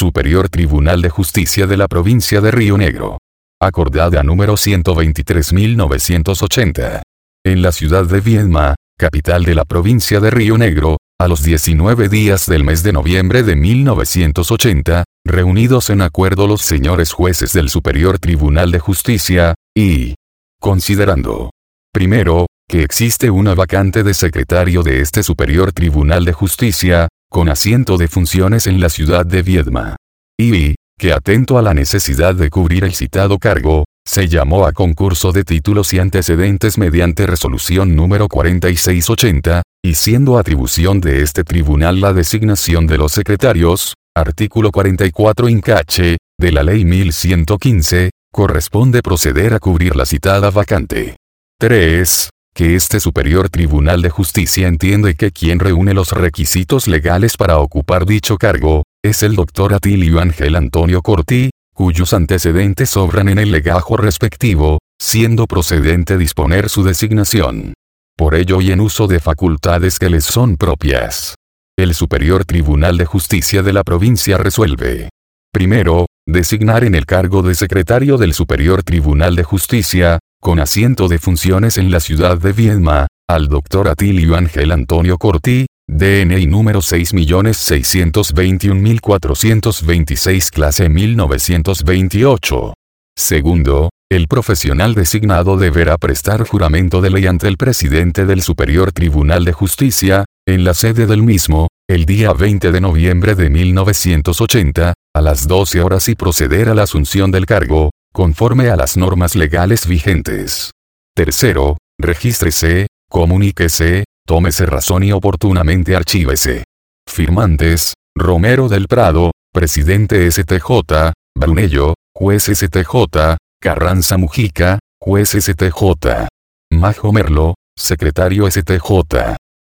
Superior Tribunal de Justicia de la Provincia de Río Negro. Acordada número 123.980. En la ciudad de Viedma, capital de la provincia de Río Negro, a los 19 días del mes de noviembre de 1980, reunidos en acuerdo los señores jueces del Superior Tribunal de Justicia, y considerando, primero, que existe una vacante de secretario de este Superior Tribunal de Justicia, con asiento de funciones en la ciudad de Viedma, y que atento a la necesidad de cubrir el citado cargo, se llamó a concurso de títulos y antecedentes mediante resolución número 4680, y siendo atribución de este tribunal la designación de los secretarios, artículo 44 incache, de la ley 1115, corresponde proceder a cubrir la citada vacante. 3. Que este Superior Tribunal de Justicia entiende que quien reúne los requisitos legales para ocupar dicho cargo, es el doctor Atilio Ángel Antonio Corti, cuyos antecedentes obran en el legajo respectivo, siendo procedente disponer su designación. Por ello y en uso de facultades que les son propias, el Superior Tribunal de Justicia de la provincia resuelve. Primero, designar en el cargo de secretario del Superior Tribunal de Justicia, con asiento de funciones en la ciudad de Viedma, al doctor Atilio Ángel Antonio Corti, DNI número 6.621.426 clase 1928. Segundo, el profesional designado deberá prestar juramento de ley ante el presidente del Superior Tribunal de Justicia, en la sede del mismo, el día 20 de noviembre de 1980, a las 12 horas y proceder a la asunción del cargo, conforme a las normas legales vigentes. Tercero, regístrese, comuníquese, tómese razón y oportunamente archívese. Firmantes, Romero del Prado, presidente STJ, Brunello, juez STJ, Carranza Mujica, juez STJ. Majo Merlo, secretario STJ.